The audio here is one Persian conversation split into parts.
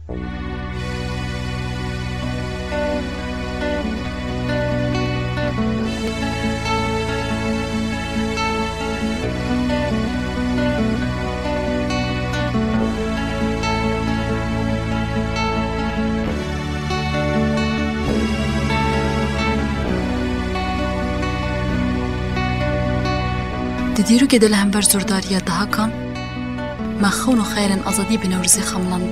دیرو که دل هم بر زورداریا ده کن مخون و خیرن آزادی بنورزی خملان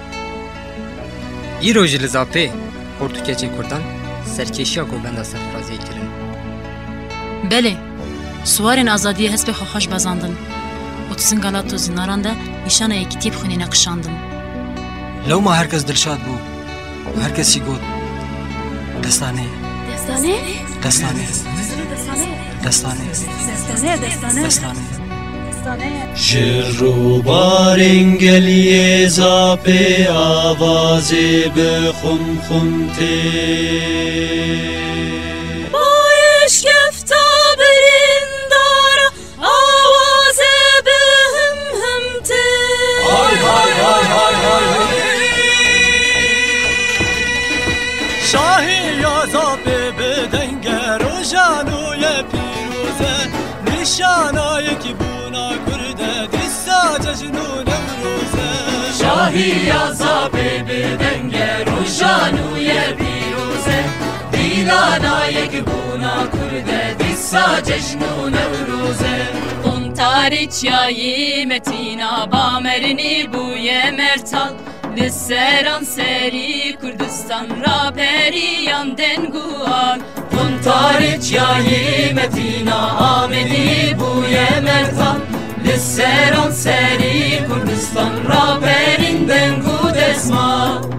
ای روز لزاپه پرتوکیچی کردن سرکشیا گوبنده سرفرازی کرن. بله سوارن آزادی حسب خوش بزاندن و تسنگالات و زناران ده نشانه یک تیب خونی نقشاندن. لو ما هرکس دلشاد بو و هرکسی گود دستانه دستانه؟ دستانه دستانه دستانه شروع بارنگلی زاپه آواز بخم خمته باش گفتا برندارا آواز بهم همته های های های های های شاهی یا زاپه بدنگر و جانوی پیروزه نشانای کی بونا کرده دیسا جنون امروزه شاهی عذاب بدنگر و جانوی پیروزه دیدانای کی بونا کرده دیسا جنون امروزه اون تاریچیای متینا بامرنی بوی مرتال لسران سری کردستان را پریان دنگوان اون تاریچیای متینا آمدی بوی مرتال لسران سری کردستان را پرین دنگو دسمان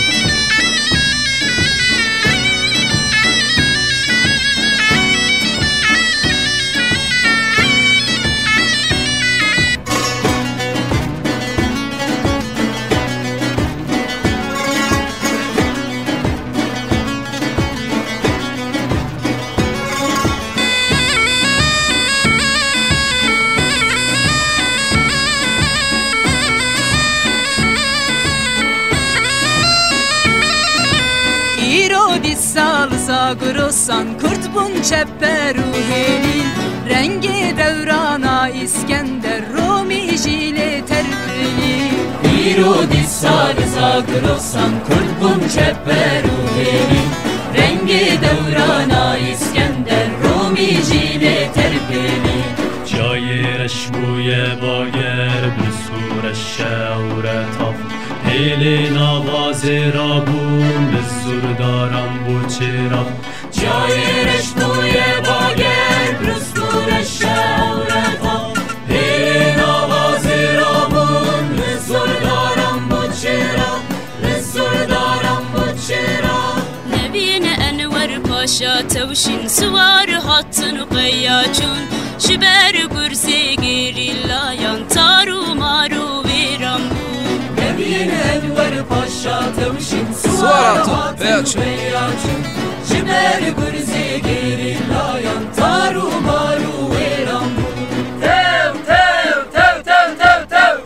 Zagorosan kurt bun çepper ruheli rengi devrana İskender Rumi jile terbili İrodi sar zagorosan kurt bun çepper ruheli rengi devrana İskender Rumi jile terbili جای رشبوی باگر بسور الشعور تف هیل نواز رابون بزور دارم بو چرا جای رشبوی باگر بسور الشعور تف هیل نواز رابون بزور دارم بو چرا بزور دارم بو چرا نبین انور پاشا توشین سوار هاتن و قیاچون شبر گرزی گیری لایان تارو مارو ویرم بود نبین انور پاشا توشین سوار هاتن و قیاچون شبر گرزی گیری لایان تارو مارو ویرم بود تو تو تو تو تو تو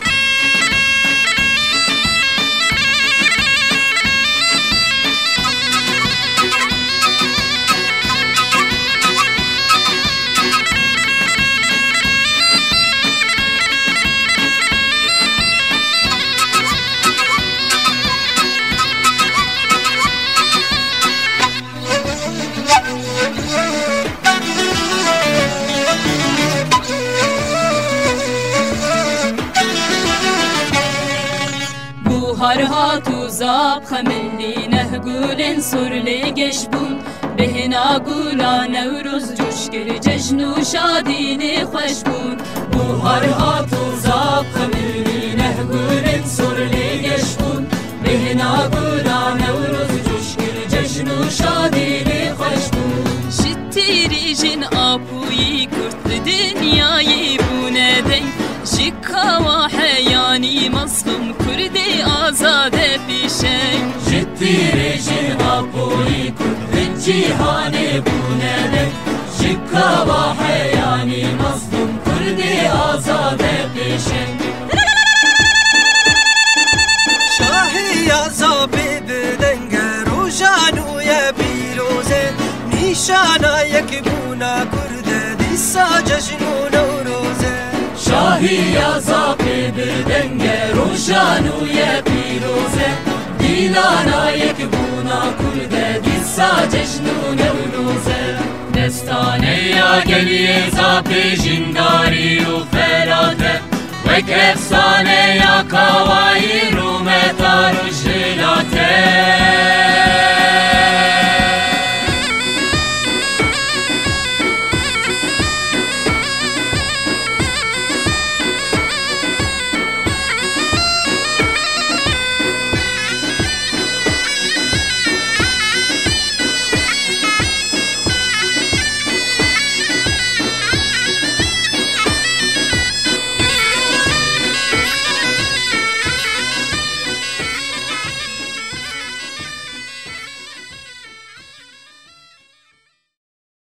هرها تو زاب خملی نه گولن سرلی گشبون بهنا گولا نوروز جشگر جشن و شادی خوش بود بو هرها تو زاب خملی نه گولن سرلی گشبون بهنا گولا نوروز جشگر جشن و شادی خوش بود شتیری جن آپویی کرد دنیای بونه دی جکا و حیانی مظلوم کردی آزاد پیشه جتیری جن آپویی کرد جیهان بونه دی جکا و حیانی مظلوم کردی آزاد پیشه شاهی زابی بدنگه روشانوی پیروزه نیشانه یک بونا کرده دیسا جشن و نوروزه شاهی زابی بدنگه روشانوی پیروزه دیلانا یک بونا کرده دیسا جشن و نوروزه دستانه یا گلیه زابی جنداری و فراته وک افسانه یا کاوایی رومت